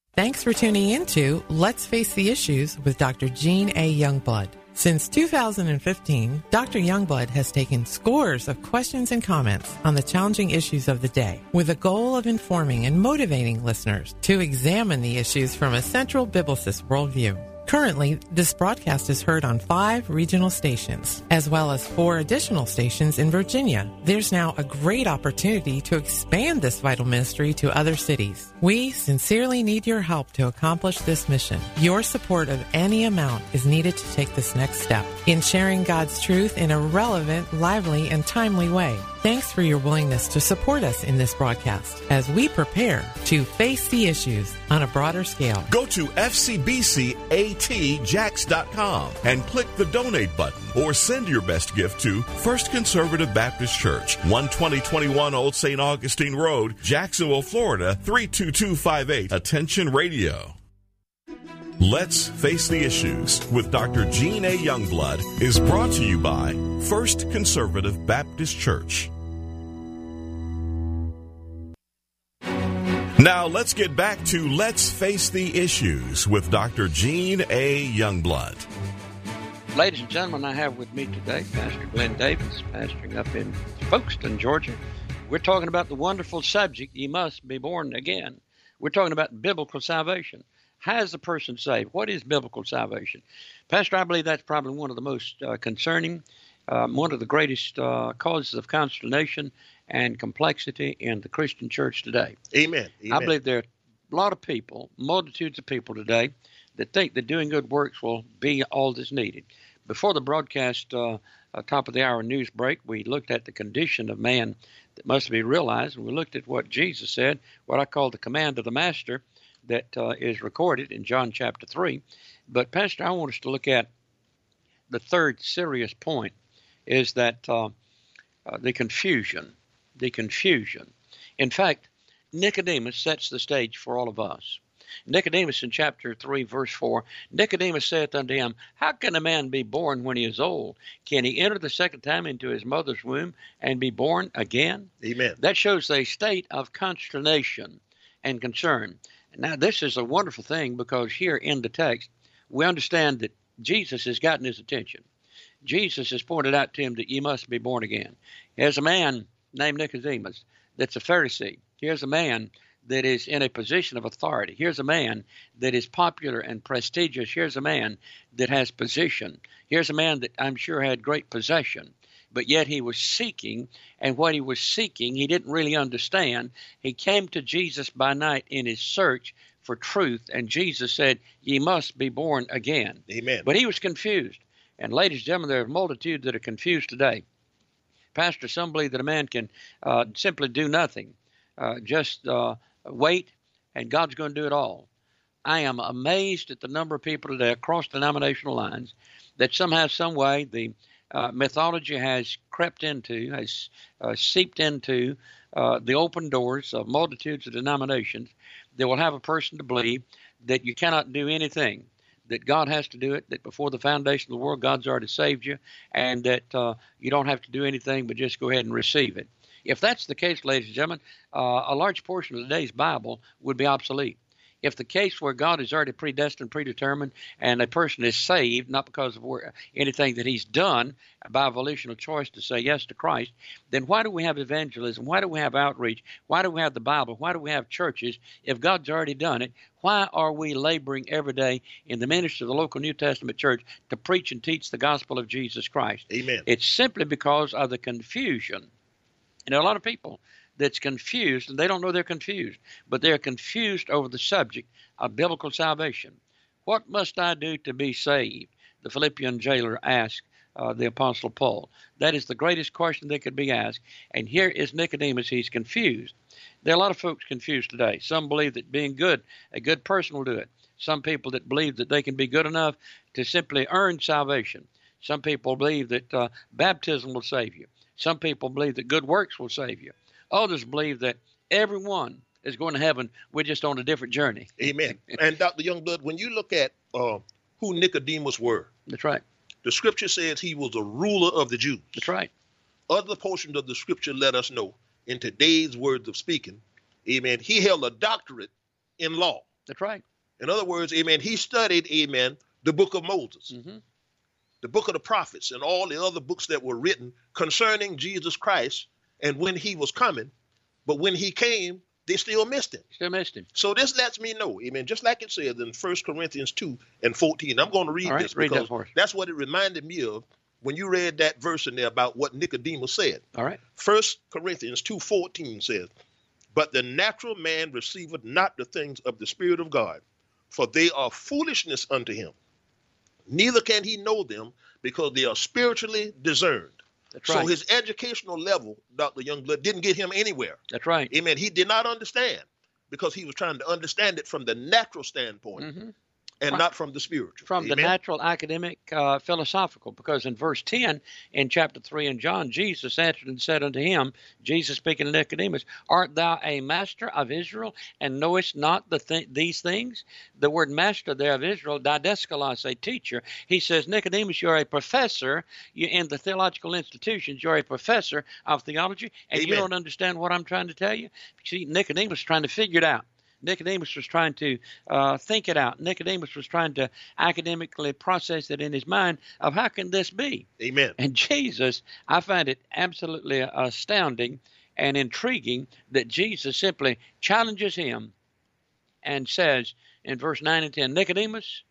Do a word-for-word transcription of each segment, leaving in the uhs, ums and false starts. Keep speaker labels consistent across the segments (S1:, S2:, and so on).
S1: Thanks for tuning in to Let's Face the Issues with Doctor Gene A. Youngblood. Since two thousand fifteen, Doctor Youngblood has taken scores of questions and comments on the challenging issues of the day with the goal of informing and motivating listeners to examine the issues from a central biblicist worldview. Currently, this broadcast is heard on five regional stations, as well as four additional stations in Virginia. There's now a great opportunity to expand this vital ministry to other cities. We sincerely need your help to accomplish this mission. Your support of any amount is needed to take this next step in sharing God's truth in a relevant, lively, and timely way. Thanks for your willingness to support us in this broadcast as we prepare to face the issues on a broader scale.
S2: Go to F C B C A T Jax dot com and click the donate button or send your best gift to First Conservative Baptist Church, one twenty twenty-one Old Saint Augustine Road, Jacksonville, Florida, three two two five eight. Attention Radio. Let's Face the Issues with Doctor Gene A. Youngblood is brought to you by First Conservative Baptist Church. Now let's get back to Let's Face the Issues with Doctor Gene A. Youngblood.
S3: Ladies and gentlemen, I have with me today Pastor Glenn Davis, pastoring up in Folkestone, Georgia. We're talking about the wonderful subject, you must be born again. We're talking about biblical salvation. How is the person saved? What is biblical salvation? Pastor, I believe that's probably one of the most uh, concerning, um, one of the greatest uh, causes of consternation and complexity in the Christian church today.
S4: Amen. Amen.
S3: I believe there are a lot of people, multitudes of people today, that think that doing good works will be all that's needed. Before the broadcast, uh, uh, top of the hour news break, we looked at the condition of man that must be realized, and we looked at what Jesus said, what I call the command of the Master, that uh, is recorded in John chapter three. But, Pastor, I want us to look at the third serious point, is that uh, uh, the confusion, the confusion. In fact, Nicodemus sets the stage for all of us. Nicodemus in chapter three, verse four, Nicodemus saith unto him, How can a man be born when he is old? Can he enter the second time into his mother's womb and be born again?
S4: Amen.
S3: That shows a state of consternation and concern. Now, this is a wonderful thing because here in the text, we understand that Jesus has gotten his attention. Jesus has pointed out to him that you must be born again. Here's a man named Nicodemus that's a Pharisee. Here's a man that is in a position of authority. Here's a man that is popular and prestigious. Here's a man that has position. Here's a man that I'm sure had great possession. But yet he was seeking, and what he was seeking, he didn't really understand. He came to Jesus by night in his search for truth, and Jesus said, Ye must be born again.
S4: Amen.
S3: But he was confused. And ladies and gentlemen, there are multitudes that are confused today. Pastor, some believe that a man can uh, simply do nothing, uh, just uh, wait, and God's going to do it all. I am amazed at the number of people today across denominational lines that somehow, some way, the Uh, mythology has crept into, has uh, seeped into uh, the open doors of multitudes of denominations that will have a person to believe that you cannot do anything, that God has to do it, that before the foundation of the world, God's already saved you, and that uh, you don't have to do anything but just go ahead and receive it. If that's the case, ladies and gentlemen, uh, a large portion of today's Bible would be obsolete. If the case where God is already predestined, predetermined, and a person is saved, not because of where, anything that he's done by volitional choice to say yes to Christ, then why do we have evangelism? Why do we have outreach? Why do we have the Bible? Why do we have churches? If God's already done it, why are we laboring every day in the ministry of the local New Testament church to preach and teach the gospel of Jesus Christ?
S4: Amen.
S3: It's simply because of the confusion. And there are a lot of people that's confused, and they don't know they're confused, but they're confused over the subject of biblical salvation. What must I do to be saved? The Philippian jailer asked uh, the Apostle Paul. That is the greatest question that could be asked. And here is Nicodemus. He's confused. There are a lot of folks confused today. Some believe that being good, a good person will do it. Some people that believe that they can be good enough to simply earn salvation. Some people believe that uh, baptism will save you. Some people believe that good works will save you. Others believe that everyone is going to heaven. We're just on a different journey.
S4: Amen. And Doctor Youngblood, when you look at uh, who Nicodemus were,
S3: that's right.
S4: The scripture says he was a ruler of the Jews.
S3: That's right.
S4: Other portions of the scripture let us know, in today's words of speaking, amen, he held a doctorate in law.
S3: That's right.
S4: In other words, amen, he studied, amen, the book of Moses,
S3: Mm-hmm.
S4: the book of the prophets, and all the other books that were written concerning Jesus Christ and when he was coming. But when he came, they still missed him.
S3: Still missed him.
S4: So this lets me know, amen, just like it says in First Corinthians two and fourteen. I'm going to read
S3: All right,
S4: this
S3: read that
S4: because
S3: for us.
S4: that's what it reminded me of when you read that verse in there about what Nicodemus said.
S3: All right.
S4: First Corinthians two fourteen says, but the natural man receiveth not the things of the Spirit of God, for they are foolishness unto him. Neither can he know them, because they are spiritually discerned.
S3: That's
S4: So
S3: right.
S4: his educational level, Doctor Youngblood, didn't get him anywhere.
S3: That's right.
S4: Amen. He did not understand because he was trying to understand it from the natural standpoint
S3: Mm-hmm.
S4: and
S3: Right.
S4: not from the spiritual.
S3: From the
S4: Amen.
S3: natural, academic, uh, philosophical, because in verse ten in chapter three in John, Jesus answered and said unto him, Jesus speaking to Nicodemus, art thou a master of Israel, and knowest not the th- these things? The word master there of Israel, didaskalos, a teacher. He says, Nicodemus, you're a professor you, in the theological institutions. You're a professor of theology, and you
S4: Amen.
S3: don't understand what I'm trying to tell you? See, Nicodemus was trying to figure it out. Nicodemus was trying to uh, think it out. Nicodemus was trying to academically process it in his mind of how can this be?
S4: Amen.
S3: And Jesus, I find it absolutely astounding and intriguing that Jesus simply challenges him and says in verse nine and ten, Nicodemus,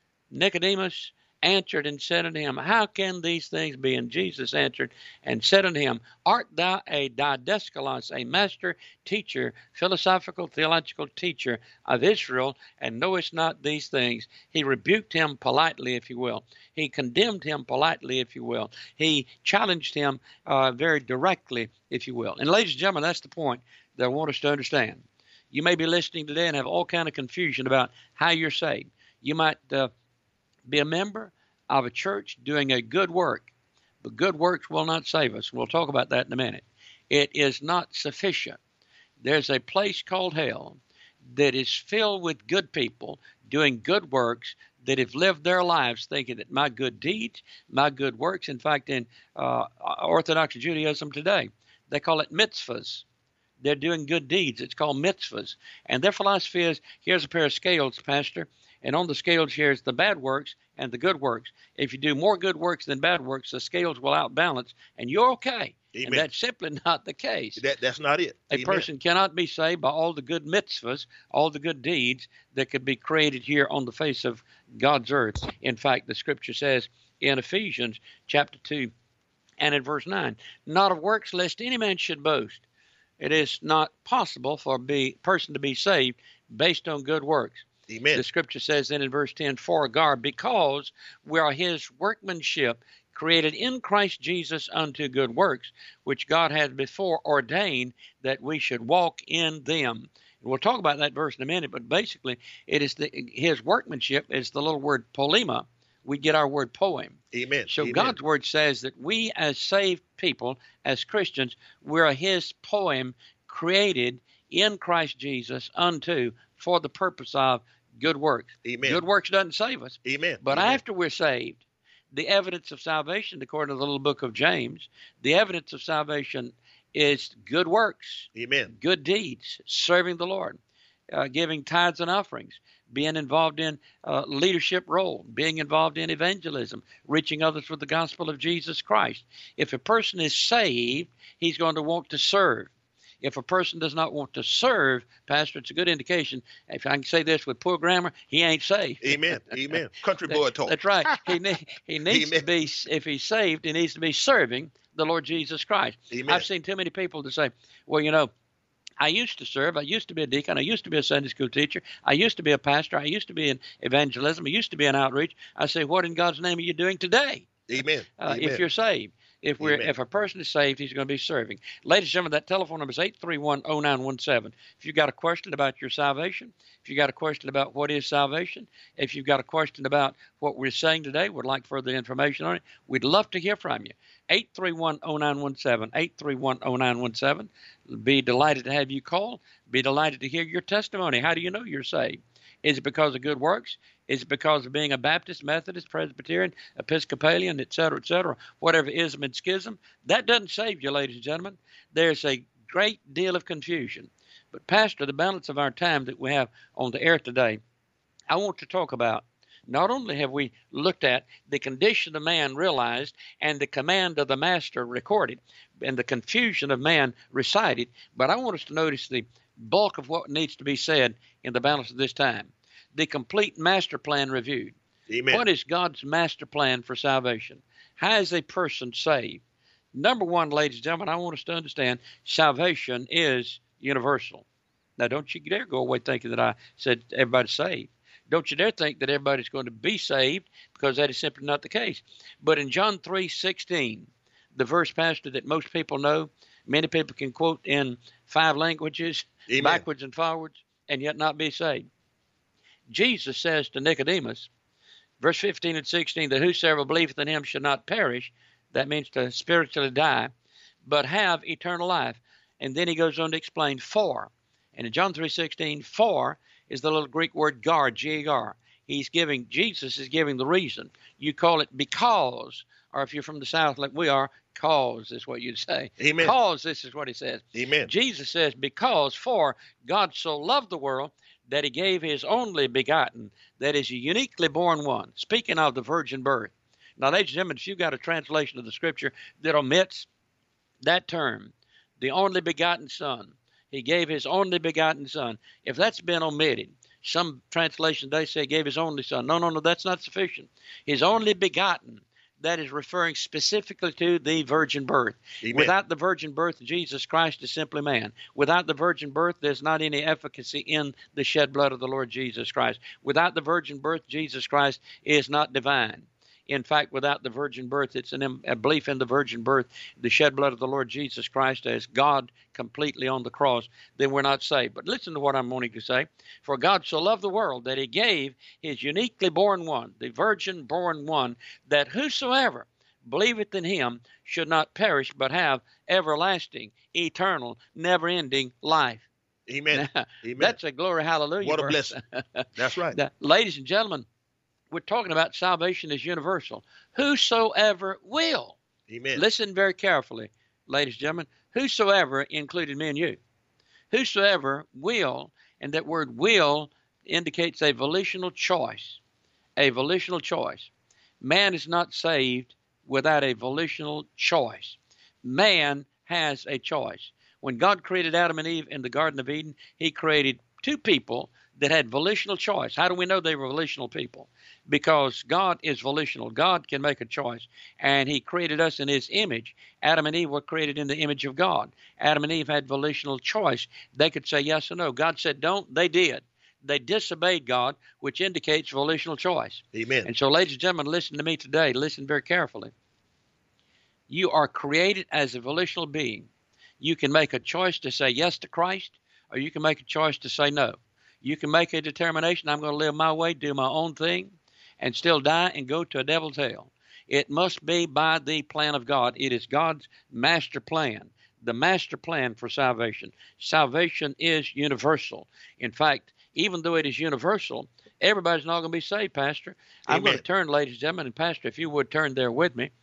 S3: Nicodemus answered and said unto him, how can these things be? And Jesus answered and said unto him, art thou a didaskalos, a master teacher, philosophical, theological teacher of Israel, and knowest not these things? He rebuked him politely, if you will. He condemned him politely, if you will. He challenged him uh, very directly, if you will. And ladies and gentlemen, that's the point that I want us to understand. You may be listening today and have all kind of confusion about how you're saved. You might uh, be a member of a church doing a good work, but good works will not save us. We'll talk about that in a minute. It is not sufficient. There's a place called hell that is filled with good people doing good works that have lived their lives thinking that my good deeds, my good works, in fact, in uh, Orthodox Judaism today, they call it mitzvahs. They're doing good deeds. It's called mitzvahs. And their philosophy is, here's a pair of scales, Pastor, and on the scales here's the bad works and the good works. If you do more good works than bad works, the scales will outbalance, and you're okay.
S4: Amen.
S3: And that's simply not the case.
S4: That, that's not it.
S3: A
S4: Amen.
S3: person cannot be saved by all the good mitzvahs, all the good deeds that could be created here on the face of God's earth. In fact, the scripture says in Ephesians chapter two and in verse nine, not of works lest any man should boast. It is not possible for a person to be saved based on good works.
S4: Amen.
S3: The scripture says then in verse ten, for God, because we are his workmanship, created in Christ Jesus unto good works, which God had before ordained that we should walk in them. And we'll talk about that verse in a minute, but basically it is the, his workmanship is the little word polema. We get our word poem.
S4: Amen.
S3: So
S4: Amen.
S3: God's word says that we as saved people, as Christians, we're his poem created in Christ Jesus unto, for the purpose of good works.
S4: Amen.
S3: Good works doesn't save us.
S4: Amen.
S3: But
S4: Amen.
S3: after we're saved, the evidence of salvation, according to the little book of James, the evidence of salvation is good works,
S4: Amen.
S3: good deeds, serving the Lord, uh, giving tithes and offerings, being involved in uh, leadership role, being involved in evangelism, reaching others with the gospel of Jesus Christ. If a person is saved, he's going to want to serve. If a person does not want to serve, Pastor, it's a good indication. If I can say this with poor grammar, he ain't saved.
S4: Amen. Amen. Country boy talk.
S3: That's right. He, ne- he needs
S4: Amen.
S3: to be, if he's saved, he needs to be serving the Lord Jesus Christ.
S4: Amen.
S3: I've seen too many people to say, well, you know, I used to serve. I used to be a deacon. I used to be a Sunday school teacher. I used to be a pastor. I used to be in evangelism. I used to be in outreach. I say, what in God's name are you doing today?
S4: Amen.
S3: Uh,
S4: Amen.
S3: if you're saved. If we're
S4: Amen.
S3: if a person is saved, he's going to be serving. Ladies and gentlemen, that telephone number is eight three one, oh nine one seven. If you've got a question about your salvation, if you've got a question about what is salvation, if you've got a question about what we're saying today, would like further information on it, we'd love to hear from you. eight three one, oh nine one seven, eight three one, oh nine one seven. Be delighted to have you call. Be delighted to hear your testimony. How do you know you're saved? Is it because of good works? Is it because of being a Baptist, Methodist, Presbyterian, Episcopalian, et cetera, et cetera, whatever ism and schism? That doesn't save you, ladies and gentlemen. There's a great deal of confusion But, Pastor, the balance of our time that we have on the air today, I want to talk about not only have we looked at the condition of man realized and the command of the master recorded and the confusion of man recited, but I want us to notice the bulk of what needs to be said in the balance of this time. The complete master plan reviewed.
S4: Amen.
S3: What is God's master plan for salvation? How is a person saved? Number one, ladies and gentlemen, I want us to understand salvation is universal. Now, don't you dare go away thinking that I said everybody's saved. Don't you dare think that everybody's going to be saved, because that is simply not the case. But in John three sixteen, the verse, Pastor, that most people know, many people can quote in five languages,
S4: Amen.
S3: backwards and forwards, and yet not be saved. Jesus says to Nicodemus, verse fifteen and sixteen, that whosoever believeth in him shall not perish, that means to spiritually die, but have eternal life. And then he goes on to explain for. And in John three sixteen, for is the little Greek word gar, G A R. He's giving, Jesus is giving the reason. You call it because, or if you're from the South like we are, cause is what you'd say.
S4: Amen.
S3: Cause, this is what he says.
S4: Amen.
S3: Jesus says, because for God so loved the world that he gave his only begotten, that is a uniquely born one. Speaking of the virgin birth. Now, ladies and gentlemen, if you've got a translation of the scripture that omits that term, the only begotten son, he gave his only begotten son. If that's been omitted, some translations, they say gave his only son. No, no, no, that's not sufficient. His only begotten, that is referring specifically to the virgin birth.
S4: Amen.
S3: Without the virgin birth, Jesus Christ is simply man. Without the virgin birth, there's not any efficacy in the shed blood of the Lord Jesus Christ. Without the virgin birth, Jesus Christ is not divine. In fact, without the virgin birth, it's an, a belief in the virgin birth, the shed blood of the Lord Jesus Christ as God completely on the cross, then we're not saved. But listen to what I'm wanting to say. For God so loved the world that he gave his uniquely born one, the virgin born one, that whosoever believeth in him should not perish, but have everlasting, eternal, never-ending life.
S4: Amen.
S3: Now,
S4: Amen.
S3: That's a glory, hallelujah.
S4: What a
S3: verse.
S4: blessing. That's right.
S3: Now, ladies and gentlemen, we're talking about salvation is universal. Whosoever will.
S4: Amen.
S3: Listen very carefully, ladies and gentlemen. Whosoever included me and you. Whosoever will, and that word will indicates a volitional choice. A volitional choice. Man is not saved without a volitional choice. Man has a choice. When God created Adam and Eve in the Garden of Eden, he created two people that had volitional choice. How do we know they were volitional people? Because God is volitional. God can make a choice. And he created us in his image. Adam and Eve were created in the image of God. Adam and Eve had volitional choice. They could say yes or no. God said don't. They did. They disobeyed God, which indicates volitional choice.
S4: Amen.
S3: And so, ladies and gentlemen, listen to me today. Listen very carefully. You are created as a volitional being. You can make a choice to say yes to Christ, or you can make a choice to say no. You can make a determination, I'm going to live my way, do my own thing, and still die and go to a devil's hell. It must be by the plan of God. It is God's master plan, the master plan for salvation. Salvation is universal. In fact, even though it is universal, everybody's not going to be saved, Pastor. I'm
S4: Amen.
S3: going to turn, ladies and gentlemen, and Pastor, if you would turn there with me,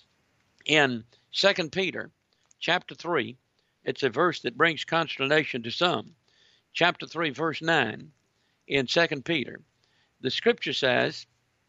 S3: in Second Peter chapter three, it's a verse that brings consternation to some. Chapter three, verse nine, in Second Peter, the scripture says,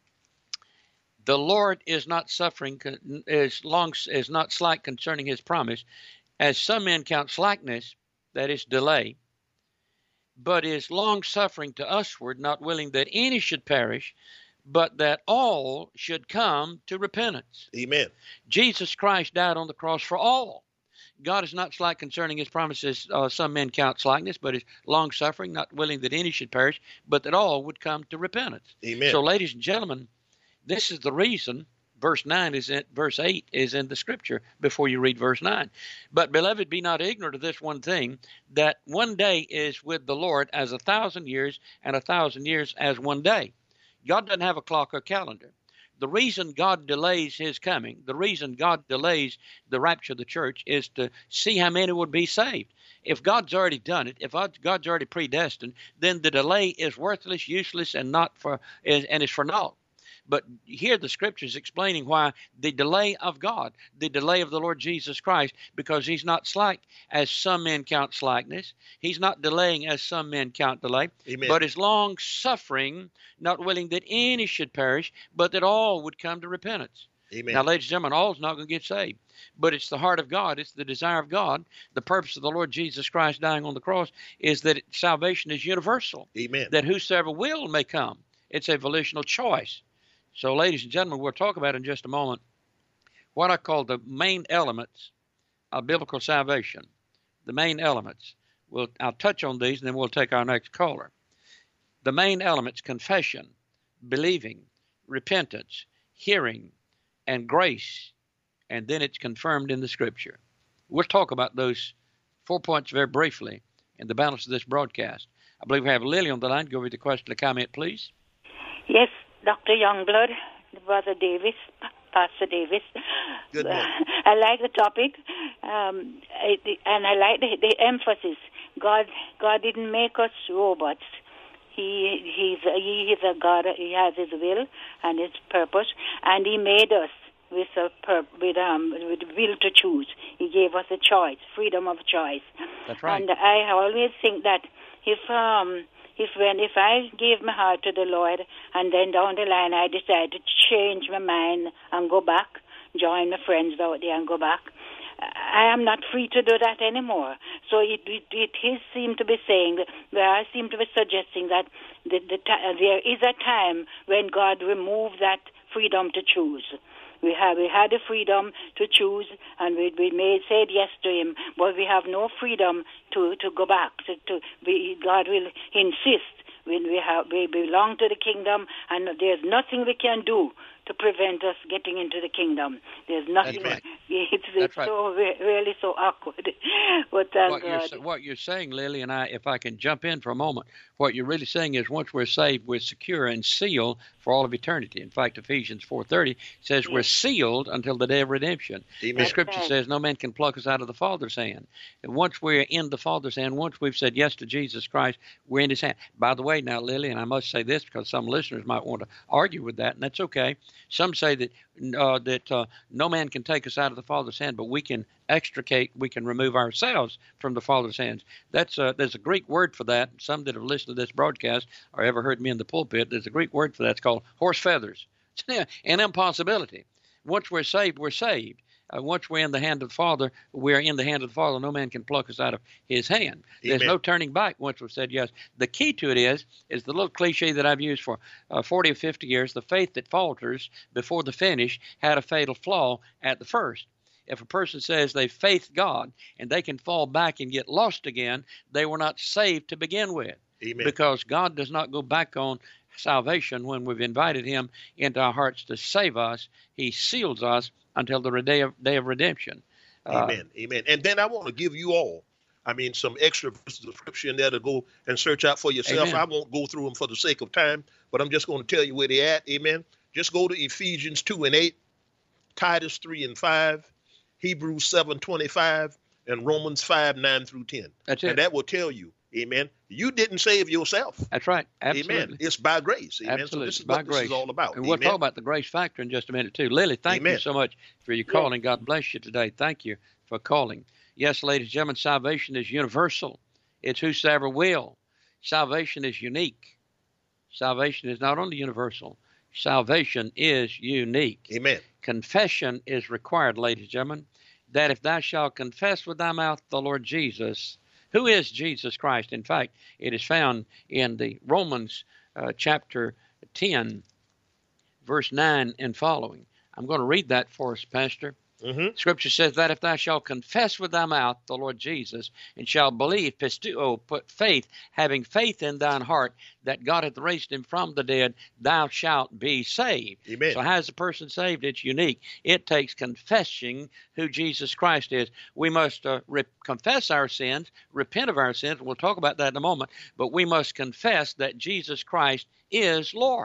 S3: the Lord is not suffering, is long, is not slack concerning his promise, as some men count slackness, that is delay, but is long suffering to usward, not willing that any should perish, but that all should come to repentance.
S4: Amen.
S3: Jesus Christ died on the cross for all. God is not slack concerning his promises, uh, some men count slackness, but is long-suffering, not willing that any should perish, but that all would come to repentance.
S4: Amen.
S3: So, ladies and gentlemen, this is the reason verse nine is in, verse eight is in the scripture before you read verse nine. But, beloved, be not ignorant of this one thing, that one day is with the Lord as a thousand years, and a thousand years as one day. God doesn't have a clock or calendar. The reason God delays his coming, the reason God delays the rapture of the church is to see how many would be saved. If God's already done it, if God's already predestined, then the delay is worthless, useless, and not for and is for naught. But here the scriptures explaining why the delay of God, the delay of the Lord Jesus Christ, because he's not slack as some men count slackness. He's not delaying as some men count delay,
S4: Amen.
S3: but is long suffering, not willing that any should perish, but that all would come to repentance.
S4: Amen.
S3: Now, ladies and gentlemen, all is not going to get saved, but it's the heart of God. It's the desire of God. The purpose of the Lord Jesus Christ dying on the cross is that it, salvation is universal.
S4: Amen.
S3: That whosoever will may come. It's a volitional choice. So, ladies and gentlemen, we'll talk about in just a moment what I call the main elements of biblical salvation. The main elements. We'll, I'll touch on these, and then we'll take our next caller. The main elements: confession, believing, repentance, hearing, and grace, and then it's confirmed in the scripture. We'll talk about those four points very briefly in the balance of this broadcast. I believe we have Lily on the line. Go over the question or comment, please.
S5: Yes, Doctor Youngblood, Brother Davis, Pastor Davis.
S4: Good morning.
S5: I like the topic, um, I, and I like the, the emphasis. God, God didn't make us robots. He, he's, he is a God. He has His will and His purpose, and He made us with a pur- with um with will to choose. He gave us a choice, freedom of choice.
S3: That's right.
S5: And I always think that if um if when if I gave my heart to the Lord, and then down the line I decide to change my mind and go back, join my friends out there and go back, I am not free to do that anymore. So it it, it is seem to be saying, where I seem to be suggesting that the, the there is a time when God removed that freedom to choose. We have we had the freedom to choose, and we we may said yes to Him, but we have no freedom to, to go back. To, to we, God will insist when we have we belong to the kingdom, and there's nothing we can do to prevent us getting into the kingdom. There's nothing.
S3: That's right.
S5: It's,
S3: That's
S5: it's
S3: right.
S5: so really so awkward. But thank
S3: What
S5: God.
S3: you're, what you're saying, Lily, and I, if I can jump in for a moment, what you're really saying is once we're saved, we're secure and sealed for all of eternity. In fact, Ephesians four thirty says we're sealed until the day of redemption.
S4: Amen.
S3: The Scripture
S5: right.
S3: says no man can pluck us out of the Father's hand. And once we're in the Father's hand, once we've said yes to Jesus Christ, we're in His hand. By the way, now, Lily, and I must say this because some listeners might want to argue with that, and that's okay. Some say that uh, that uh, no man can take us out of the Father's hand, but we can extricate, we can remove ourselves from the Father's hands. That's uh, there's a Greek word for that. Some that have listened to this broadcast or ever heard me in the pulpit, there's a Greek word for that. It's called horse feathers. It's an impossibility. Once we're saved, we're saved. Uh, once we're in the hand of the Father, we're in the hand of the Father. No man can pluck us out of His hand. There's
S4: Amen.
S3: no turning back once we've said yes. The key to it is, is the little cliche that I've used for uh, forty or fifty years, the faith that falters before the finish had a fatal flaw at the first. If a person says they faith God and they can fall back and get lost again, they were not saved to begin with.
S4: Amen.
S3: Because God does not go back on salvation when we've invited Him into our hearts to save us. He seals us until the day of, day of redemption. Uh,
S4: Amen. Amen. And then I want to give you all, I mean, some extra verses of scripture in there to go and search out for yourself.
S3: Amen.
S4: I won't go through them for the sake of time, but I'm just going to tell you where they're at. Amen. Just go to Ephesians two and eight, Titus three and five, Hebrews seven twenty-five, and Romans five nine through ten.
S3: That's it.
S4: And that will tell you, amen, you didn't save yourself.
S3: That's right. Absolutely.
S4: Amen. It's by grace. Amen.
S3: Absolutely.
S4: So this is
S3: By
S4: what
S3: grace.
S4: this is all about.
S3: And we'll
S4: Amen.
S3: talk about the grace factor in just a minute, too. Lily, thank
S4: Amen.
S3: you so much for your calling. God bless you today. Thank you for calling. Yes, ladies and gentlemen, salvation is universal. It's whosoever will. Salvation is unique. Salvation is not only universal. Salvation is unique.
S4: Amen.
S3: Confession is required, ladies and gentlemen, that if thou shalt confess with thy mouth the Lord Jesus, who is Jesus Christ? In fact, it is found in the Romans uh, chapter ten, verse nine and following. I'm going to read that for us, Pastor.
S4: Mm-hmm.
S3: Scripture says that if thou shalt confess with thy mouth the Lord Jesus, and shalt believe, pistuo, put faith, having faith in thine heart, that God hath raised him from the dead, thou shalt be saved.
S4: Amen.
S3: So how is a person saved? It's unique. It takes confessing who Jesus Christ is. We must uh, re- confess our sins, repent of our sins. We'll talk about that in a moment. But we must confess that Jesus Christ is Lord.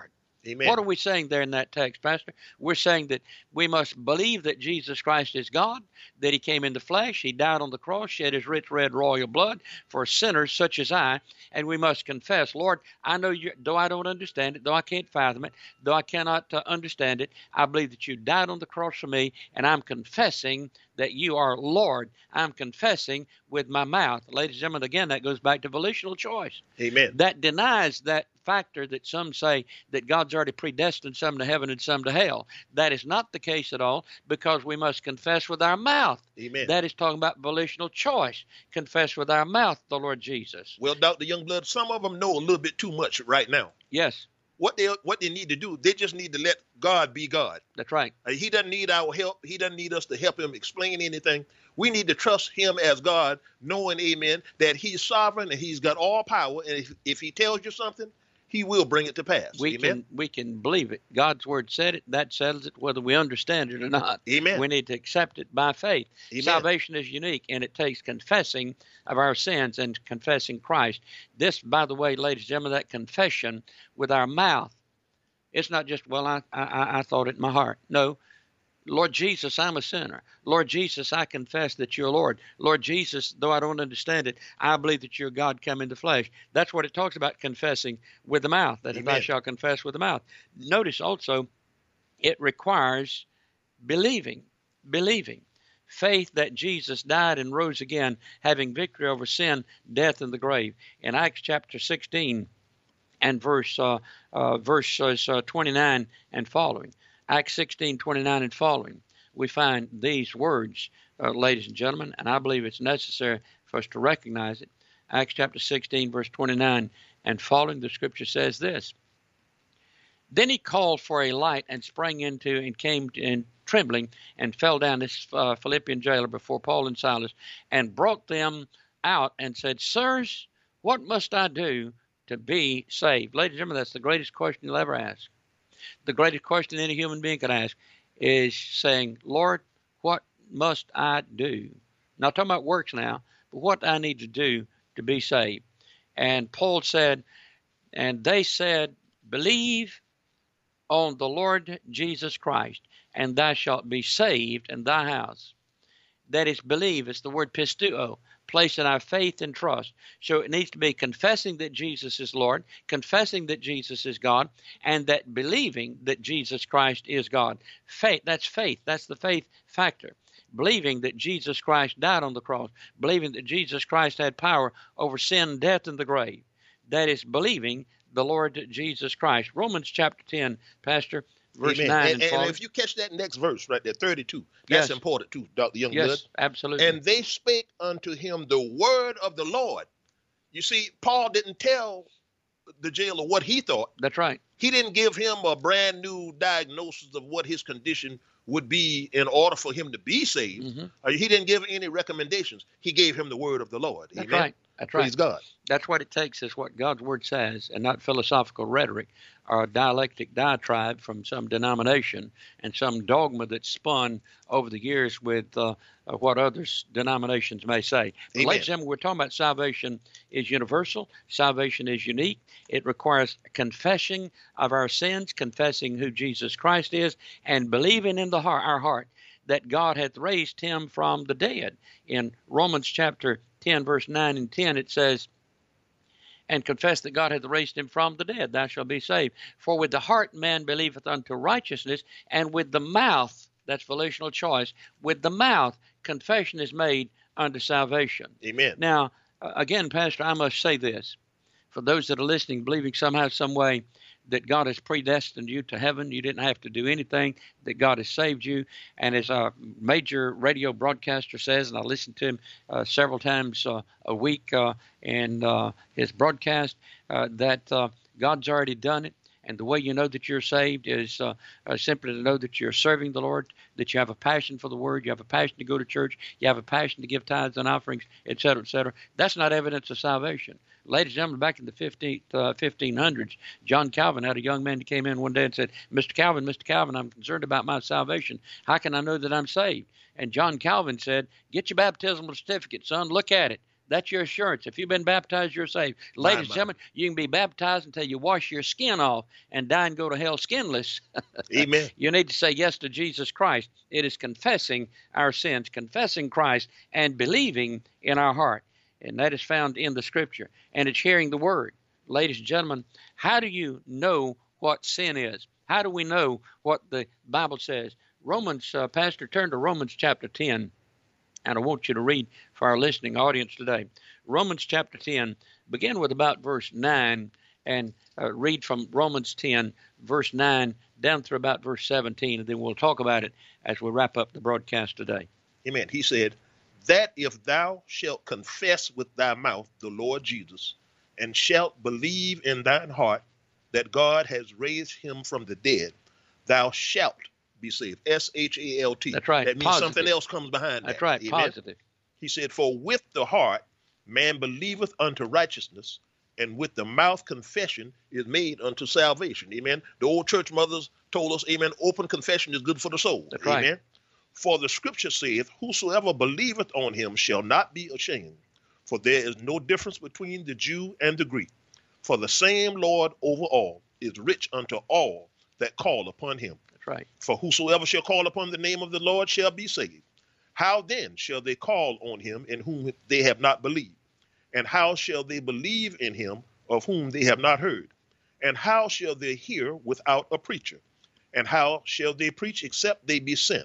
S4: Amen.
S3: What are we saying there in that text, Pastor? We're saying that we must believe that Jesus Christ is God, that he came in the flesh, he died on the cross, shed his rich red royal blood for sinners such as I, and we must confess, Lord, I know you, though I don't understand it, though I can't fathom it, though I cannot uh, understand it, I believe that you died on the cross for me, and I'm confessing that you are Lord. I'm confessing with my mouth. Ladies and gentlemen, again, that goes back to volitional choice.
S4: Amen.
S3: That denies that factor that some say that God's already predestined some to heaven and some to hell. That is not the case at all, because we must confess with our mouth.
S4: Amen.
S3: That is talking about volitional choice. Confess with our mouth the Lord Jesus.
S4: Well, Doctor Youngblood, some of them know a little bit too much right now.
S3: Yes.
S4: What they what they need to do, they just need to let God be God.
S3: That's right.
S4: Uh, he doesn't need our help. He doesn't need us to help him explain anything. We need to trust him as God, knowing, amen, that he's sovereign and he's got all power. And if, if he tells you something, he will bring it to pass.
S3: We
S4: amen.
S3: can we can believe it. God's word said it. That settles it, whether we understand it or not.
S4: Amen.
S3: We need to accept it by faith.
S4: Amen.
S3: Salvation is unique, and it takes confessing of our sins and confessing Christ. This, by the way, ladies and gentlemen, that confession with our mouth, it's not just, well, I, I, I thought it in my heart. No. Lord Jesus, I'm a sinner. Lord Jesus, I confess that you're Lord. Lord Jesus, though I don't understand it, I believe that you're God come in the flesh. That's what it talks about, confessing with the mouth, that if I shall confess with the mouth. Notice also, it requires believing, believing. Faith that Jesus died and rose again, having victory over sin, death, and the grave. In Acts chapter sixteen and verse uh, uh, verse uh, twenty-nine and following, Acts sixteen, twenty-nine and following, we find these words, uh, ladies and gentlemen, and I believe it's necessary for us to recognize it. Acts chapter sixteen, verse twenty-nine and following, the scripture says this: Then he called for a light and sprang into and came in trembling and fell down, this uh, Philippian jailer, before Paul and Silas, and brought them out and said, Sirs, what must I do to be saved? Ladies and gentlemen, that's the greatest question you'll ever ask. The greatest question any human being could ask is saying, Lord, what must I do? Not talking about works now, but what I need to do to be saved. And Paul said, and they said, believe on the Lord Jesus Christ, and thou shalt be saved in thy house. That is believe. It's the word pisteuo, placing our faith and trust. So it needs to be confessing that Jesus is Lord, confessing that Jesus is God, and that believing that Jesus Christ is God. Faith, that's faith. That's the faith factor. Believing that Jesus Christ died on the cross, believing that Jesus Christ had power over sin, death, and the grave. That is believing the Lord Jesus Christ. Romans chapter ten, Pastor, verse
S4: Amen.
S3: nine
S4: and,
S3: and,
S4: and if you catch that next verse right there, thirty-two, that's
S3: yes.
S4: important too, Doctor Youngblood.
S3: Yes, absolutely.
S4: And they spake unto him the word of the Lord. You see, Paul didn't tell the jailer what he thought.
S3: That's right.
S4: He didn't give him a brand new diagnosis of what his condition would be in order for him to be saved. Mm-hmm. Uh, he didn't give any recommendations. He gave him the word of the Lord.
S3: That's
S4: Amen?
S3: right. That's right.
S4: Praise God.
S3: That's what it takes, is what God's word says, and not philosophical rhetoric or a dialectic diatribe from some denomination and some dogma that's spun over the years with uh, uh, what others denominations may say. But ladies and gentlemen, we're talking about salvation is universal. Salvation is unique. It requires confessing of our sins, confessing who Jesus Christ is, and believing in the heart, our heart, that God hath raised him from the dead. In Romans chapter ten, verse nine and ten, it says, and confess that God hath raised him from the dead, thou shalt be saved. For with the heart man believeth unto righteousness, and with the mouth, that's volitional choice, with the mouth confession is made unto salvation.
S4: Amen.
S3: Now, uh, again, Pastor, I must say this. For those that are listening, believing somehow, some way, that God has predestined you to heaven. You didn't have to do anything, that God has saved you. And as a major radio broadcaster says, and I listen to him uh, several times uh, a week uh, in uh, his broadcast, uh, that uh, God's already done it. And the way you know that you're saved is uh, uh, simply to know that you're serving the Lord, that you have a passion for the Word, you have a passion to go to church, you have a passion to give tithes and offerings, et cetera, et cetera. That's not evidence of salvation. Ladies and gentlemen, back in the fifteenth, uh, fifteen hundreds, John Calvin had a young man that came in one day and said, Mister Calvin, Mister Calvin, I'm concerned about my salvation. How can I know that I'm saved? And John Calvin said, get your baptismal certificate, son. Look at it. That's your assurance. If you've been baptized, you're saved. Ladies and
S4: my.
S3: gentlemen, you can be baptized until you wash your skin off and die and go to hell skinless.
S4: Amen.
S3: You need to say yes to Jesus Christ. It is confessing our sins, confessing Christ, and believing in our heart. And that is found in the Scripture. And it's hearing the Word. Ladies and gentlemen, how do you know what sin is? How do we know what the Bible says? Romans, uh, Pastor, turn to Romans chapter ten. And I want you to read for our listening audience today. Romans chapter ten, begin with about verse nine, and uh, read from Romans ten, verse nine, down through about verse seventeen, and then we'll talk about it as we wrap up the broadcast today.
S4: Amen. He said, that if thou shalt confess with thy mouth the Lord Jesus, and shalt believe in thine heart that God has raised him from the dead, thou shalt be saved. S H A L T.
S3: That's right.
S4: That means
S3: Positive.
S4: something else comes behind that.
S3: That's right.
S4: Amen?
S3: Positive.
S4: He said, for with the heart man believeth unto righteousness, and with the mouth confession is made unto salvation. Amen. The old church mothers told us, amen, open confession is good for the soul.
S3: That's
S4: amen.
S3: right.
S4: For the scripture saith, whosoever believeth on him shall not be ashamed. For there is no difference between the Jew and the Greek. For the same Lord over all is rich unto all that call upon him.
S3: Right.
S4: For whosoever shall call upon the name of the Lord shall be saved. How then shall they call on him in whom they have not believed? And how shall they believe in him of whom they have not heard? And how shall they hear without a preacher? And how shall they preach except they be sent?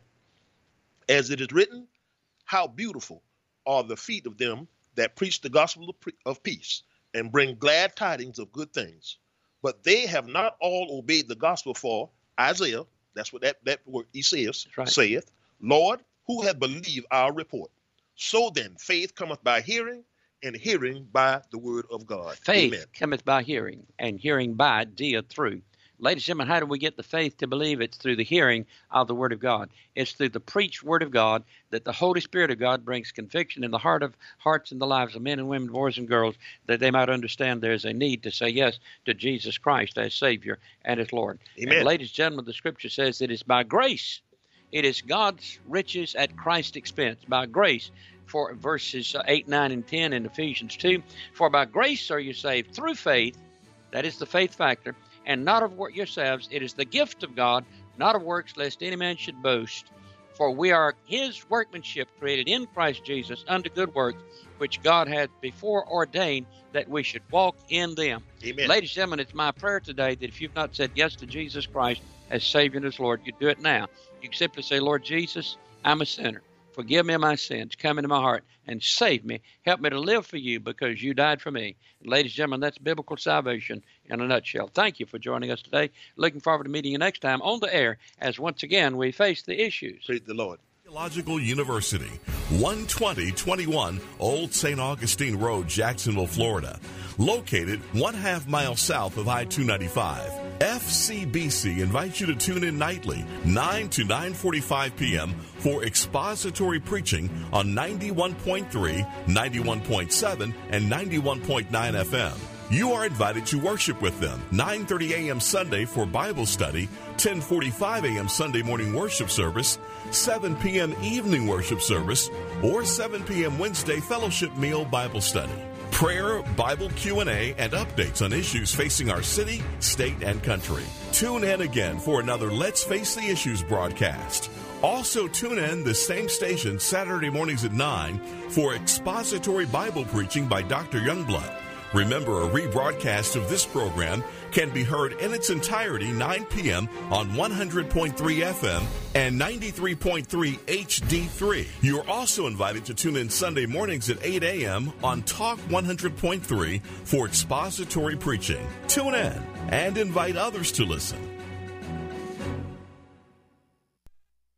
S4: As it is written, how beautiful are the feet of them that preach the gospel of, pre- of peace and bring glad tidings of good things. But they have not all obeyed the gospel. For Isaiah, that's what that, that word he says,
S3: right.
S4: saith, Lord, who hath believed our report? So then faith cometh by hearing, and hearing by the word of God.
S3: Faith
S4: Amen.
S3: cometh by hearing, and hearing by, dia, through. Ladies and gentlemen, how do we get the faith to believe? It's through the hearing of the Word of God. It's through the preached Word of God that the Holy Spirit of God brings conviction in the heart of hearts and the lives of men and women, boys and girls, that they might understand there is a need to say yes to Jesus Christ as Savior and as Lord.
S4: Amen.
S3: And ladies and gentlemen, the Scripture says it is by grace. It is God's riches at Christ's expense. By grace. For verses eight, nine, and ten in Ephesians two. For by grace are you saved through faith. That is the faith factor. And not of work yourselves. It is the gift of God, not of works, lest any man should boast. For we are his workmanship, created in Christ Jesus unto good works, which God hath before ordained that we should walk in them.
S4: Amen.
S3: Ladies and gentlemen, it's my prayer today that if you've not said yes to Jesus Christ as Savior and as Lord, you do it now. You can simply say, Lord Jesus, I'm a sinner. Forgive me of my sins. Come into my heart and save me. Help me to live for you because you died for me. And ladies and gentlemen, that's biblical salvation in a nutshell. Thank you for joining us today. Looking forward to meeting you next time on the air as once again we face the issues.
S4: Praise the Lord.
S2: Theological University, one twenty twenty-one Old Saint Augustine Road, Jacksonville, Florida. Located one half mile south of I two ninety-five. F C B C invites you to tune in nightly, nine to nine forty-five p.m. for expository preaching on ninety-one point three, ninety-one point seven, and ninety-one point nine F M. You are invited to worship with them, nine thirty a.m. Sunday for Bible study, ten forty-five a.m. Sunday morning worship service, seven p.m. evening worship service, or seven p.m. Wednesday fellowship meal Bible study. Prayer, Bible Q and A, and updates on issues facing our city, state, and country. Tune in again for another Let's Face the Issues broadcast. Also tune in the same station Saturday mornings at nine for expository Bible preaching by Doctor Youngblood. Remember, a rebroadcast of this program can be heard in its entirety nine p.m. on one hundred point three F M and ninety-three point three H D three. You're also invited to tune in Sunday mornings at eight a.m. on Talk one hundred point three for expository preaching. Tune in and invite others to listen.